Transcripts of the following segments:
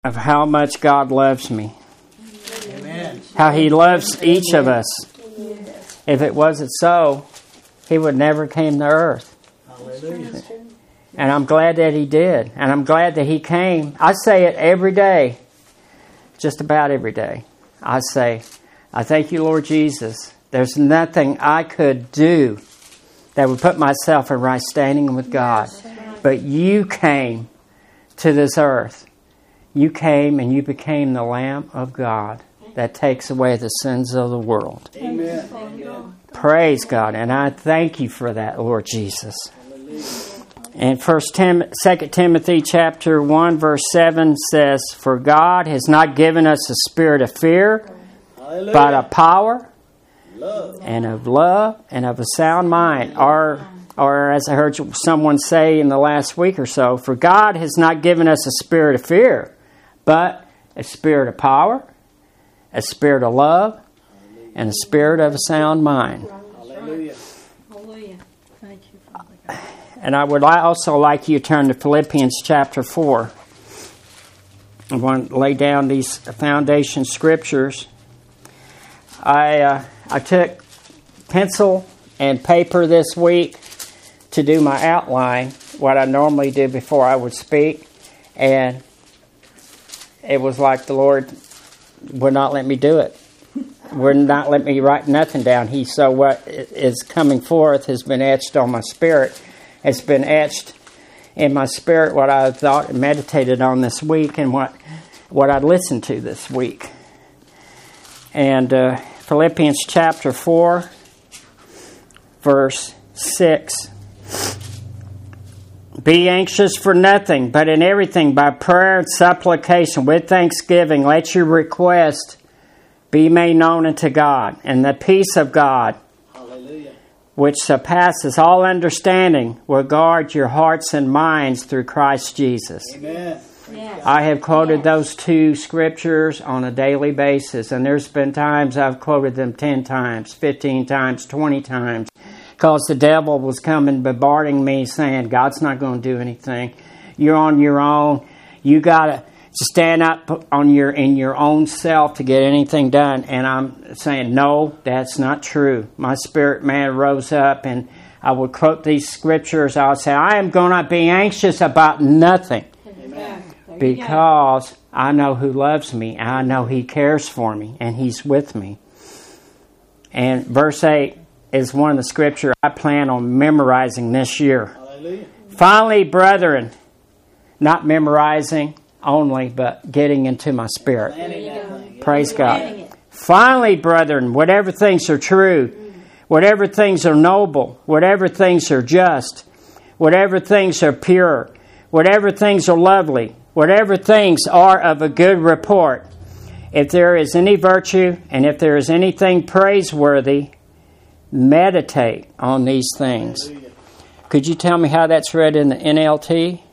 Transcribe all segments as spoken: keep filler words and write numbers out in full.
of how much God loves me. Amen. How He loves each of us. If it wasn't so, He would never came to earth. Hallelujah. And I'm glad that He did. And I'm glad that He came. I say it every day. Just about every day. I say, I thank you, Lord Jesus. There's nothing I could do that would put myself in right standing with God. But you came to this earth. You came and you became the Lamb of God that takes away the sins of the world. Amen. Amen. Praise God. And I thank you for that, Lord Jesus. And First Tim, Second Timothy chapter one, verse seven says, For God has not given us a spirit of fear, Hallelujah. but of power, Love. and of love, and of a sound mind. Or, or as I heard someone say in the last week or so, for God has not given us a spirit of fear, but a spirit of power, a spirit of love, and a spirit of a sound mind. Hallelujah. Hallelujah. Thank you, Father God. And I would also like you to turn to Philippians chapter four. I want to lay down these foundation scriptures. I uh, I took pencil and paper this week to do my outline, what I normally do before I would speak, and it was like the Lord would not let me do it. Would not let me write nothing down. He so what is coming forth has been etched on my spirit. It's been etched in my spirit what I thought and meditated on this week and what what I listened to this week. And uh, Philippians chapter four, verse six. Be anxious for nothing, but in everything by prayer and supplication with thanksgiving let your request be made known unto God, and the peace of God, Hallelujah. which surpasses all understanding, will guard your hearts and minds through Christ Jesus. Amen. Yes. I have quoted those two scriptures on a daily basis, and there's been times I've quoted them ten times, fifteen times, twenty times, because the devil was coming bombarding me saying, God's not going to do anything. You're on your own. You got to stand up on your in your own self to get anything done. And I'm saying, no, that's not true. My spirit man rose up, and I would quote these scriptures. I would say, I am going to be anxious about nothing. Amen. Because I know who loves me. I know He cares for me. And He's with me. And verse eight is one of the scripture I plan on memorizing this year. Hallelujah. Finally, brethren, not memorizing only, but getting into my spirit. Planning that thing. Praise Planning God. it. Finally, brethren, whatever things are true, whatever things are noble, whatever things are just, whatever things are pure, whatever things are lovely, whatever things are of a good report, if there is any virtue and if there is anything praiseworthy, meditate on these things. Hallelujah. Could you tell me how that's read in the N L T?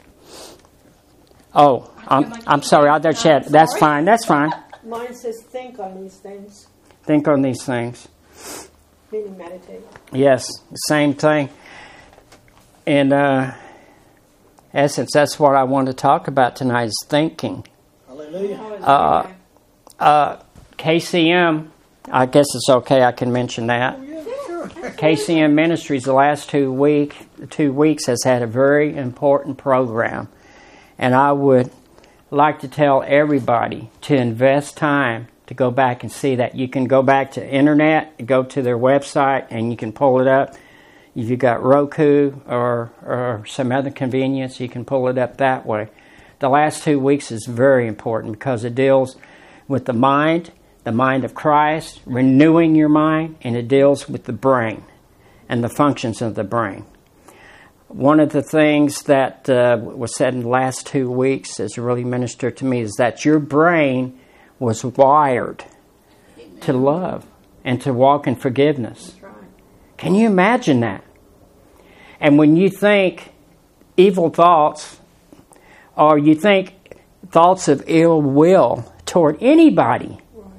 Oh, I'm, I'm sorry, out there, Chad. That's fine, that's fine. Mine says think on these things, Think on these things. meaning meditate. Yes, same thing. In uh, essence, that's what I want to talk about tonight is thinking. Hallelujah. Uh, uh, K C M, I guess it's okay I can mention that. K C M Ministries the last two week two weeks has had a very important program. And I would like to tell everybody to invest time to go back and see that. You can go back to internet, go to their website, and you can pull it up. If you've got Roku or, or some other convenience, you can pull it up that way. The last two weeks is very important because it deals with the mind, the mind of Christ, renewing your mind, and it deals with the brain and the functions of the brain. One of the things that uh, was said in the last two weeks has really ministered to me is that your brain was wired Amen. To love and to walk in forgiveness. That's right. Can you imagine that? And when you think evil thoughts or you think thoughts of ill will toward anybody, Right.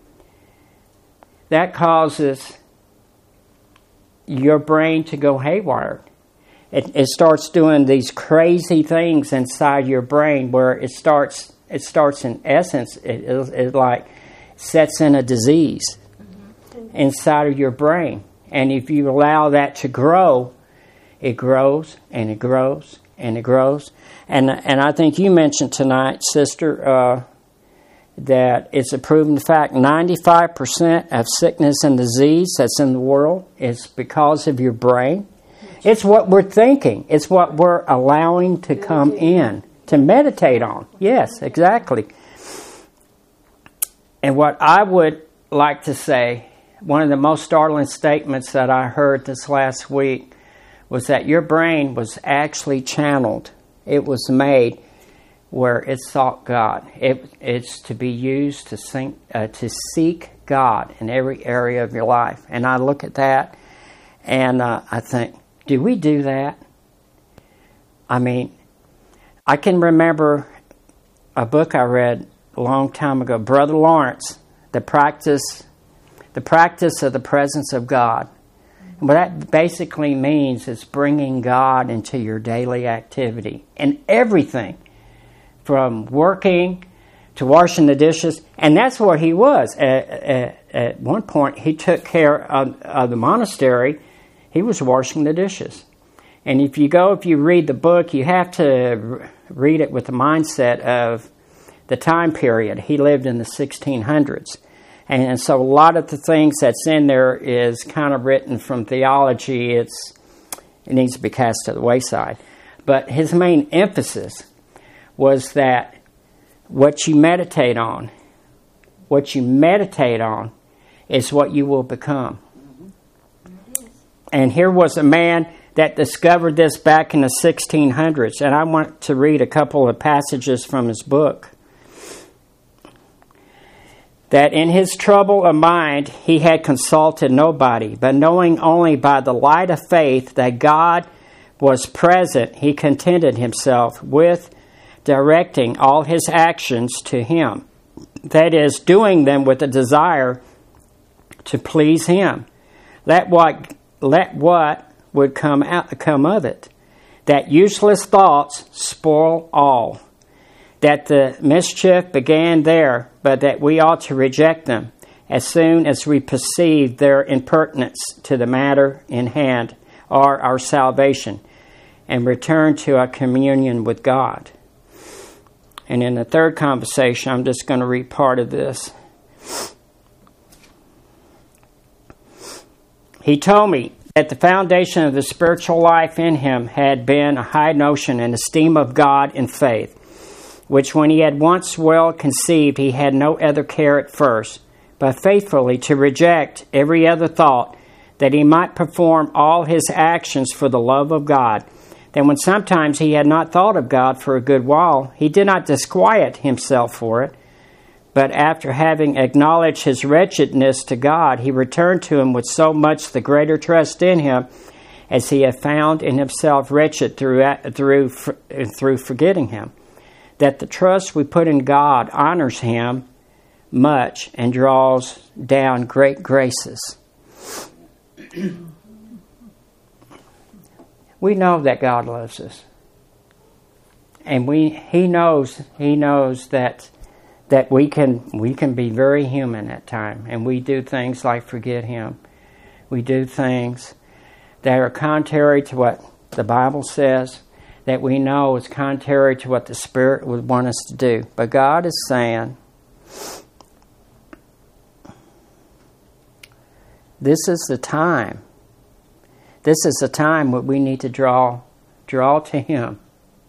that causes your brain to go haywire. It, it starts doing these crazy things inside your brain where it starts it starts in essence, it, it, it like sets in a disease mm-hmm. inside of your brain. And if you allow that to grow, it grows and it grows and it grows. And and I think you mentioned tonight, Sister, uh, that it's a proven fact, ninety-five percent of sickness and disease that's in the world is because of your brain. It's what we're thinking. It's what we're allowing to come in, to meditate on. Yes, exactly. And what I would like to say, one of the most startling statements that I heard this last week was that your brain was actually channeled. It was made where it sought God. It, it's to be used to, sink, uh, to seek God in every area of your life. And I look at that and uh, I think, do we do that? I mean, I can remember a book I read a long time ago, Brother Lawrence, The Practice, the Practice of the Presence of God. And what that basically means is bringing God into your daily activity and everything, from working to washing the dishes. And that's where he was. At, at, at one point, he took care of, of the monastery. He was washing the dishes. And if you go, if you read the book, you have to read it with the mindset of the time period. He lived in the sixteen hundreds. And so a lot of the things that's in there is kind of written from theology. It's it needs to be cast to the wayside. But his main emphasis was that what you meditate on, what you meditate on is what you will become. And here was a man that discovered this back in the sixteen hundreds. And I want to read a couple of passages from his book. That in his trouble of mind he had consulted nobody, but knowing only by the light of faith that God was present, he contented himself with directing all his actions to him. That is, doing them with a desire to please him. Let what let what would come out come of it. That useless thoughts spoil all. That the mischief began there, but that we ought to reject them as soon as we perceive their impertinence to the matter in hand, or our salvation, and return to our communion with God. And in the third conversation, I'm just going to read part of this. He told me that the foundation of the spiritual life in him had been a high notion and esteem of God and faith, which when he had once well conceived, he had no other care at first, but faithfully to reject every other thought, that he might perform all his actions for the love of God. Then when sometimes he had not thought of God for a good while, he did not disquiet himself for it, but after having acknowledged his wretchedness to God, he returned to him with so much the greater trust in him, as he had found in himself wretched through through through forgetting him, that the trust we put in God honors him much and draws down great graces. We know that God loves us. And we he knows he knows that that we can we can be very human at times, and we do things like forget him. We do things that are contrary to what the Bible says, that we know is contrary to what the Spirit would want us to do. But God is saying, this is the time. This is the time where we need to draw, draw to him.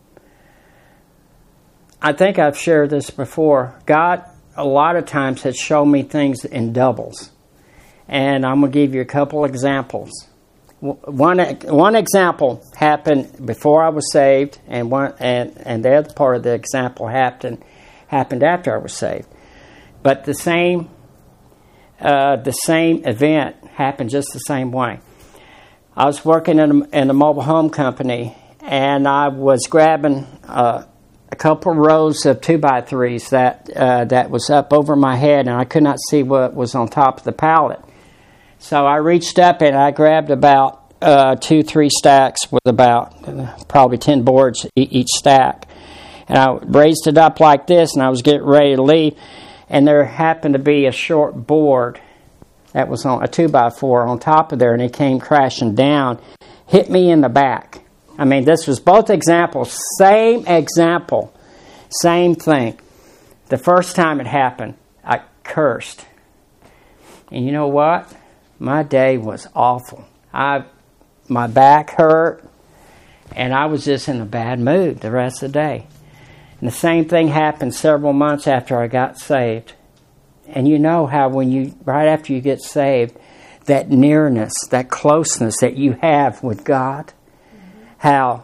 I think I've shared this before. God, a lot of times, has shown me things in doubles. And I'm going to give you a couple examples. One one example happened before I was saved, and one and, and the other part of the example happened happened after I was saved. But the same uh, the same event happened just the same way. I was working in a, in a mobile home company, and I was grabbing uh, a couple rows of two by threes that uh, that was up over my head, and I could not see what was on top of the pallet. So I reached up and I grabbed about uh, two, three stacks with about uh, probably ten boards e- each stack. And I raised it up like this, and I was getting ready to leave, and there happened to be a short board that was on a two by four on top of there, and it came crashing down, hit me in the back. I mean, this was both examples, same example, same thing. The first time it happened, I cursed. And you know what? My day was awful. I, my back hurt, and I was just in a bad mood the rest of the day. And the same thing happened several months after I got saved. And you know how when you, right after you get saved, that nearness, that closeness that you have with God, how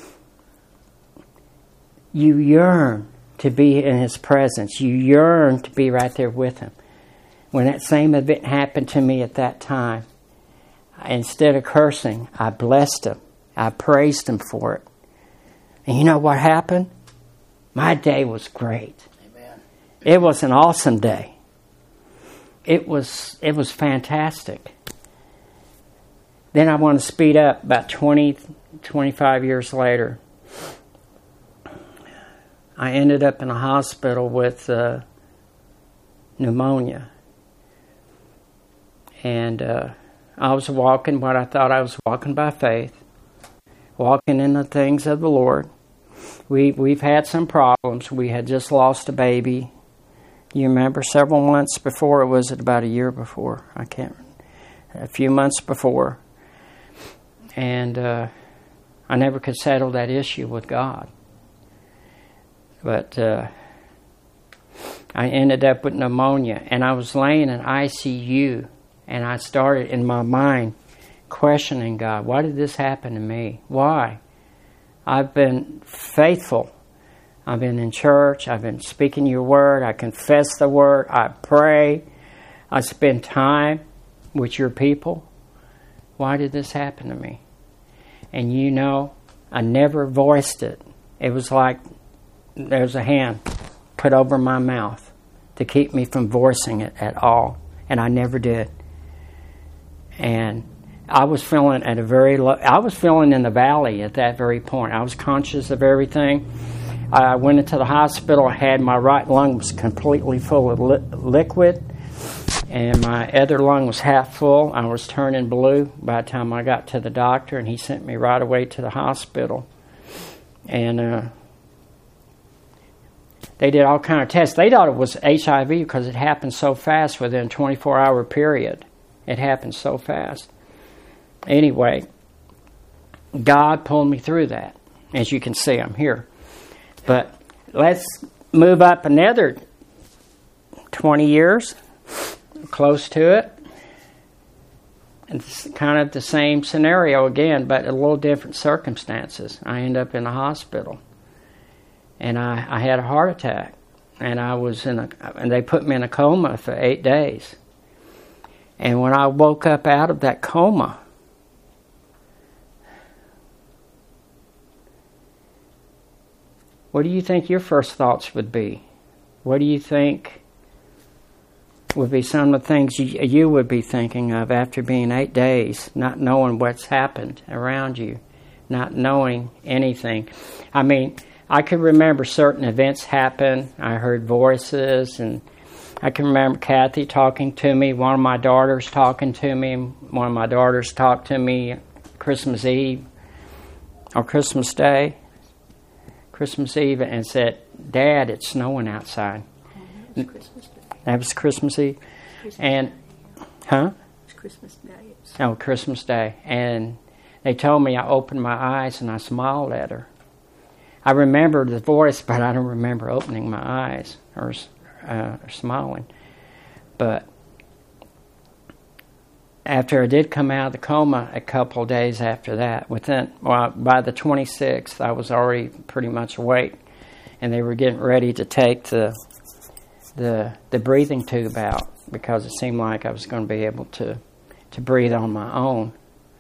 you yearn to be in His presence. You yearn to be right there with Him. When that same event happened to me at that time, instead of cursing, I blessed Him. I praised Him for it. And you know what happened? My day was great. Amen. It was an awesome day. It was it was fantastic. Then I want to speed up about twenty, twenty-five years later. I ended up in a hospital with uh, pneumonia. And uh, I was walking what I thought I was walking by faith, walking in the things of the Lord. We, we've had some problems. We had just lost a baby. You remember several months before, or was it about a year before? I can't remember. A few months before. And uh, I never could settle that issue with God. But uh, I ended up with pneumonia, and I was laying in I C U, and I started in my mind questioning God. Why did this happen to me? Why? I've been faithful. I've been in church. I've been speaking your word. I confess the word. I pray. I spend time with your people. Why did this happen to me? And you know, I never voiced it. It was like there was a hand put over my mouth to keep me from voicing it at all. And I never did. And I was feeling at a very low, I was feeling in the valley at that very point. I was conscious of everything. I went into the hospital. I had my right lung was completely full of li- liquid, and my other lung was half full. I was turning blue by the time I got to the doctor, and he sent me right away to the hospital. And uh, they did all kind of tests. They thought it was H I V because it happened so fast within a twenty-four hour period. It happened so fast. Anyway, God pulled me through that. As you can see, I'm here. But let's move up another twenty years, close to it. It's kind of the same scenario again, but a little different circumstances. I end up in a hospital, and I, I had a heart attack, and I was in a, and they put me in a coma for eight days. And when I woke up out of that coma, what do you think your first thoughts would be? What do you think would be some of the things you, you would be thinking of after being eight days, not knowing what's happened around you, not knowing anything? I mean, I could remember certain events happen. I heard voices, and I can remember Kathy talking to me, one of my daughters talking to me. One of my daughters talked to me Christmas Eve or Christmas Day. Christmas Eve, and said, "Dad, it's snowing outside." That was Christmas Day. That was Christmas Eve. Christmas And, Day. huh? It's Christmas Day. It was, Oh, Christmas Day. And they told me I opened my eyes and I smiled at her. I remember the voice, but I don't remember opening my eyes or, uh, or smiling. But after I did come out of the coma a couple of days after that, within well, by the twenty-sixth, I was already pretty much awake, and they were getting ready to take the the the breathing tube out because it seemed like I was going to be able to to breathe on my own.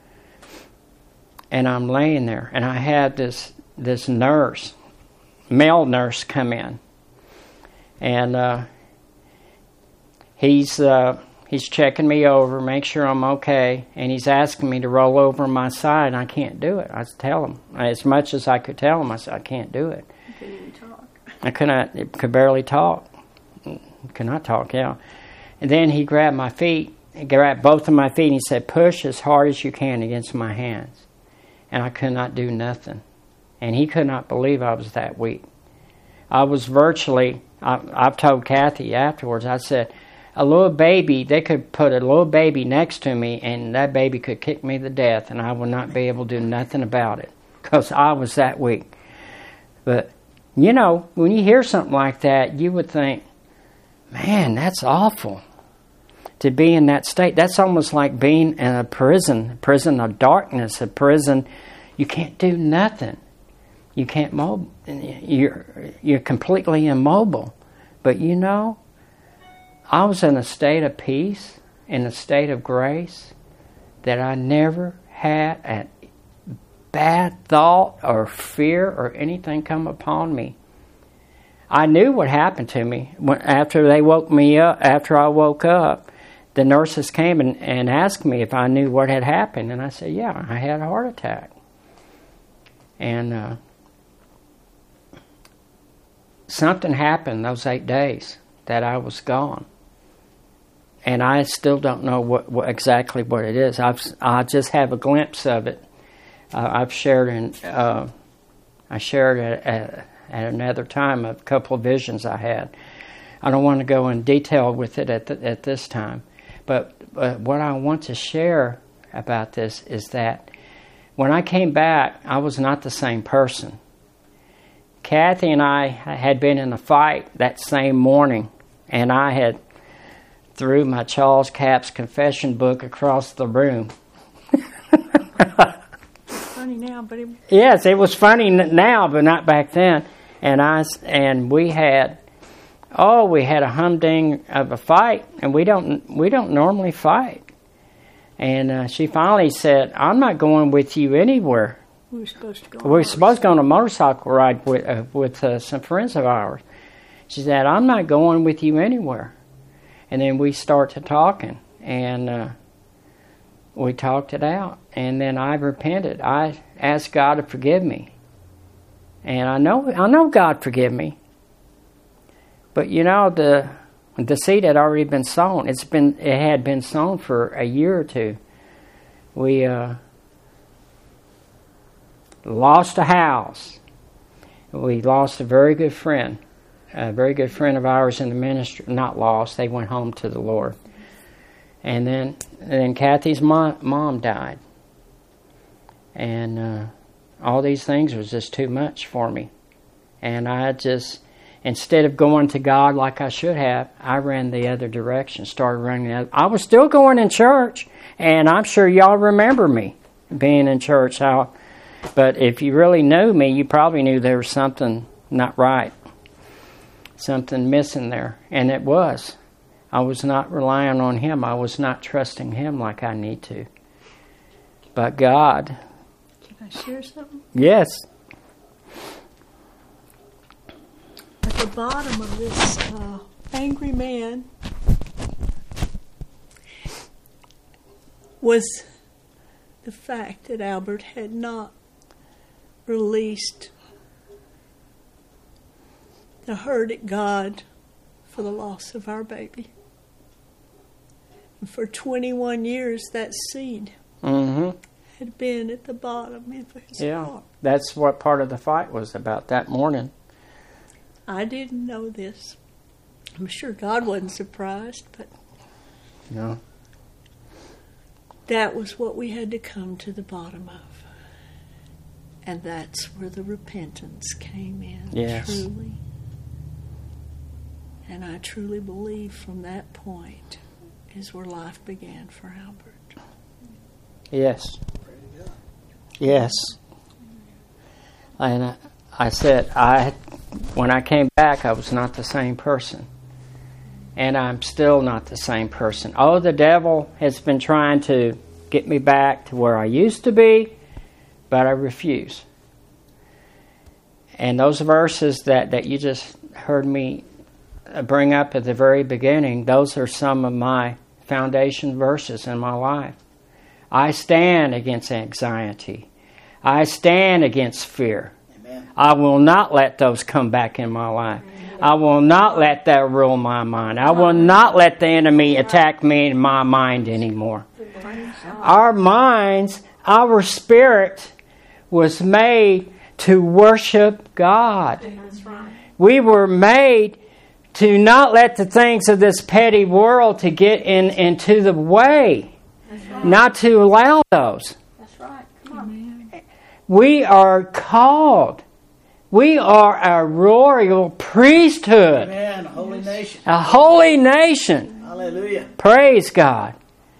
And I'm laying there, and I had this this nurse, male nurse, come in, and uh, he's. Uh, He's checking me over, make sure I'm okay, and he's asking me to roll over on my side, and I can't do it. I tell him. As much as I could tell him, I said, I can't do it. You couldn't even talk. I could not, could barely talk. Could not talk, yeah. And then he grabbed my feet, he grabbed both of my feet, and he said, push as hard as you can against my hands. And I could not do nothing. And he could not believe I was that weak. I was virtually, I, I've told Kathy afterwards, I said, a little baby, they could put a little baby next to me, and that baby could kick me to death, and I would not be able to do nothing about it, because I was that weak. But, you know, when you hear something like that, you would think, man, that's awful. To be in that state, that's almost like being in a prison, a prison of darkness, a prison, you can't do nothing. You can't move, you're, you're completely immobile. But you know, I was in a state of peace, in a state of grace, that I never had a bad thought or fear or anything come upon me. I knew what happened to me. When, after they woke me up, after I woke up, the nurses came and, and asked me if I knew what had happened. And I said, yeah, I had a heart attack. And uh, something happened those eight days that I was gone. And I still don't know what, what exactly what it is. I've, I just have a glimpse of it. Uh, I've shared in, uh, I shared at, at, at another time a couple of visions I had. I don't want to go in detail with it at the, at this time. But uh, what I want to share about this is that when I came back, I was not the same person. Kathy and I had been in a fight that same morning, and I had threw my Charles Capps confession book across the room. Funny now, but it... Yes, it was funny now, but not back then. And I and we had, oh, we had a humding of a fight, and we don't we don't normally fight. And uh, she finally said, "I'm not going with you anywhere." We were supposed to go. We were supposed to go on a motorcycle ride with uh, with uh, some friends of ours. She said, "I'm not going with you anywhere." And then we started talking, and uh, we talked it out. And then I repented. I asked God to forgive me, and I know I know God forgive me. But you know, the the seed had already been sown. It's been it had been sown for a year or two. We uh, lost a house. We lost a very good friend. A very good friend of ours in the ministry, not lost, they went home to the Lord. And then and then Kathy's mom, mom died. And uh, all these things was just too much for me. And I just, instead of going to God like I should have, I ran the other direction, started running the other. I was still going in church, and I'm sure y'all remember me being in church. How, but if you really knew me, you probably knew there was something not right. Something missing there, and it was. I was not relying on Him. I was not trusting Him like I need to. But God. Can I share something? Yes. At the bottom of this uh, angry man was the fact that Albert had not released the hurt at God for the loss of our baby. And for twenty-one years, that seed Mm-hmm. had been at the bottom of his Yeah. heart. That's what part of the fight was about that morning. I didn't know this. I'm sure God wasn't surprised, but No. that was what we had to come to the bottom of. And that's where the repentance came in, Yes. truly. And I truly believe from that point is where life began for Albert. Yes. Yes. And I, I said, I when I came back, I was not the same person. And I'm still not the same person. Oh, the devil has been trying to get me back to where I used to be, but I refuse. And those verses that, that you just heard me bring up at the very beginning, those are some of my foundation verses in my life. I stand against anxiety. I stand against fear. Amen. I will not let those come back in my life. I will not let that rule my mind. I will not let the enemy attack me in my mind anymore. Our minds, our spirit was made to worship God. That's right. We were made to not let the things of this petty world to get in into the way. That's right. Not to allow those. That's right. Come on. We are called. We are a royal priesthood. Amen. Holy nation. A holy nation. Hallelujah. Praise God.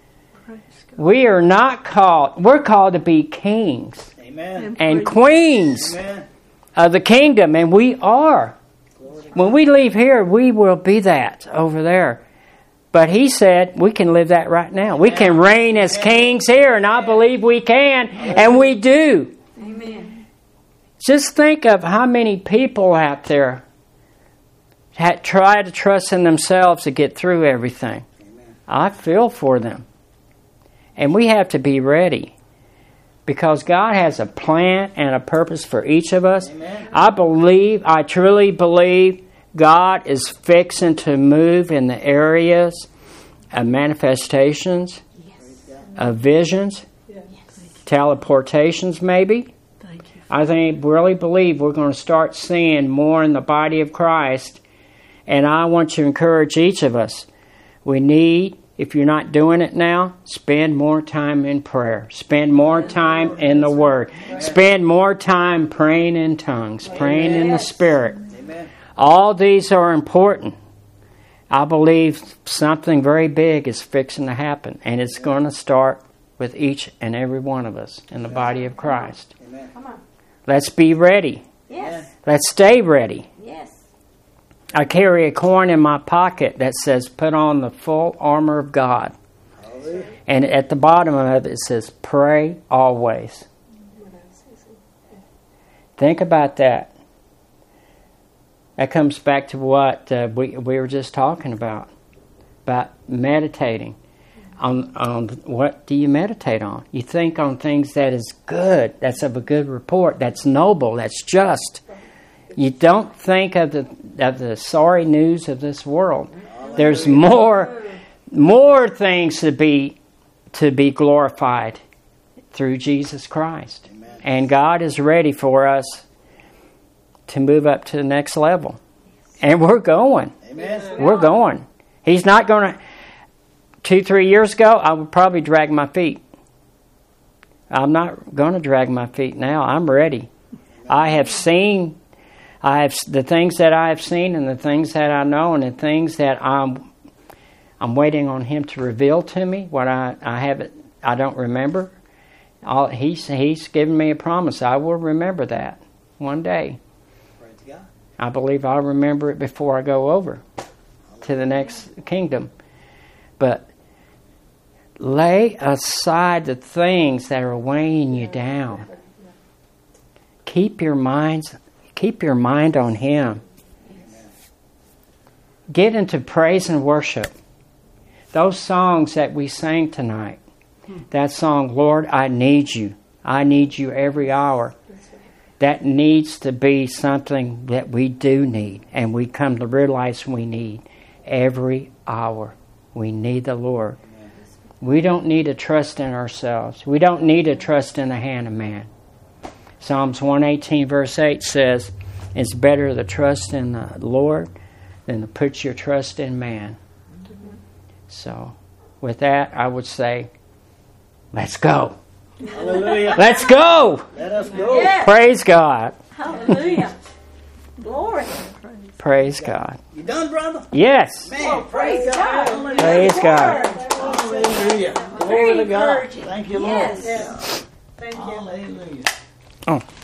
We are not called, we're called to be kings Amen. and queens Amen. of the kingdom, and we are. When we leave here, we will be that over there. But he said we can live that right now. We can reign as kings here, and I believe we can, and we do. Amen. Just think of how many people out there had tried to trust in themselves to get through everything. Amen. I feel for them. And we have to be ready. Because God has a plan and a purpose for each of us. Amen. I believe, I truly believe God is fixing to move in the areas of manifestations, Yes. of visions, Yes. teleportations maybe. Thank you. I think, really believe we're going to start seeing more in the body of Christ. And I want to encourage each of us. We need, if you're not doing it now, spend more time in prayer. Spend more time in the Word. Spend more time praying in tongues, praying in the Spirit. Amen. All these are important. I believe something very big is fixing to happen. And it's going to start with each and every one of us in the body of Christ. Amen. Come on. Let's be ready. Yes. Let's stay ready. Yes. I carry a coin in my pocket that says, put on the full armor of God. Hallelujah. And at the bottom of it, it says, pray always. Think about that. That comes back to what uh, we, we were just talking about, about meditating. On, on what do you meditate on? You think on things that is good, that's of a good report, that's noble, that's just. You don't think of the of the sorry news of this world. There's more more things to be to be glorified through Jesus Christ. Amen. And God is ready for us to move up to the next level. And we're going. Amen. We're going. He's not going to... Two, three years ago, I would probably drag my feet. I'm not going to drag my feet now. I'm ready. I have seen... I have the things that I have seen and the things that I know and the things that I'm I'm waiting on Him to reveal to me. What I, I haven't, I don't remember. All, he's He's given me a promise. I will remember that one day. Praise God. I believe I'll remember it before I go over to the next kingdom. But lay aside the things that are weighing you down. Keep your minds. Keep your mind on Him. Get into praise and worship. Those songs that we sang tonight. That song, Lord, I need you. I need you every hour. That needs to be something that we do need. And we come to realize we need every hour. We need the Lord. We don't need to trust in ourselves. We don't need to trust in the hand of man. Psalms one eighteen verse eight says, it's better to trust in the Lord than to put your trust in man. So, with that, I would say, let's go. Hallelujah. Let's go. Let us go. Yes. Praise God. Hallelujah. Glory. Praise God. You done, brother? Yes. Man, Praise God. Praise God. Hallelujah. Glory Very to God. encouraging. Thank you, Lord. Yes. Thank you. Hallelujah. Oh.